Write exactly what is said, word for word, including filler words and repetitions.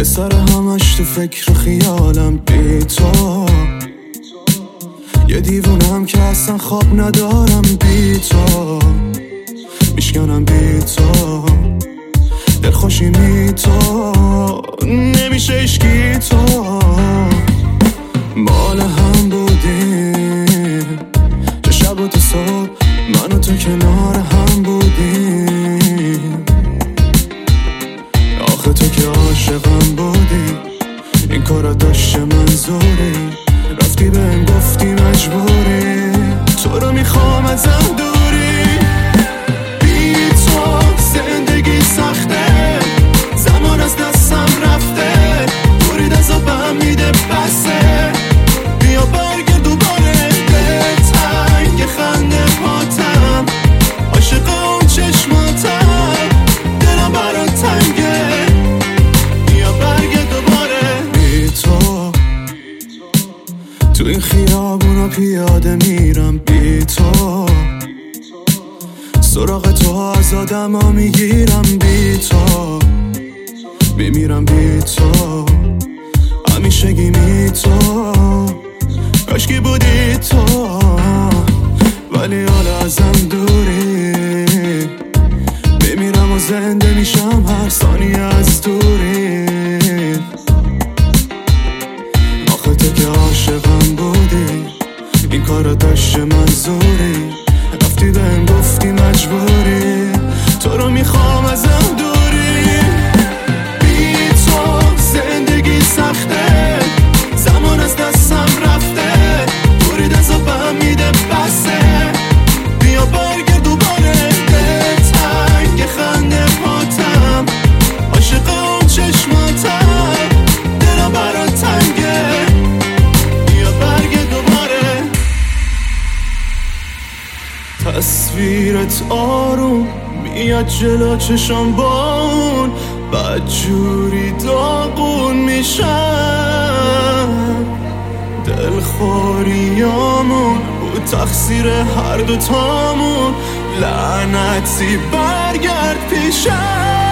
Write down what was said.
یه سر همش تو فکر و خیالم بی تو، یه دیوونم که اصلا خواب ندارم بی تو، میشکنم بی تو، دلخوشی می تو، نمیشه اشکی تو. مال هم بودیم چه شب و تو صبح، من و تو کنار هم بودیم. آخه تو که عاشقم بودی، این کارا داشته منظوری، رفتی بهم گفتی مجبوری، تو رو میخوام ازم دوری. بی تو زندگی سخته، زمان از دستم رفته، برید از آبم میده بسه، بیا برگرد دوباره به تنگ خنده پاتم، عاشق اون چشماتم، دلم برات تنگه، بیا برگرد دوباره. بی تو تو این خیابونا پیاده میرم بی تو، سراغ تو از آدم ها میگیرم بی تو، میمیرم بی تو، همیشگی می تو، کاشکی بودی تو، ولی حالا ازم دوری، میمیرم و زنده میشم هر ثانیه از دوری. آخه تو که عاشقم بودی، این کارا داشته منظوری، رفتی بهم گفتی مجبوری، تو رو میخوام ازم دوری. بی تو زندگی سخته، زمان از دستم رفته، برید از آبم میده بسه، بیا برگرد دوباره به تنگ خنده پاتم، عاشق اون چشماتم، دلم برات تنگه، بیا برگرد دوباره. تصویرت آروم میاد جلو چشم بون، بدجوری داغون میشم، دلخوریامون بود تقصیر هر دوتامون، لعنتی برگرد پیشم.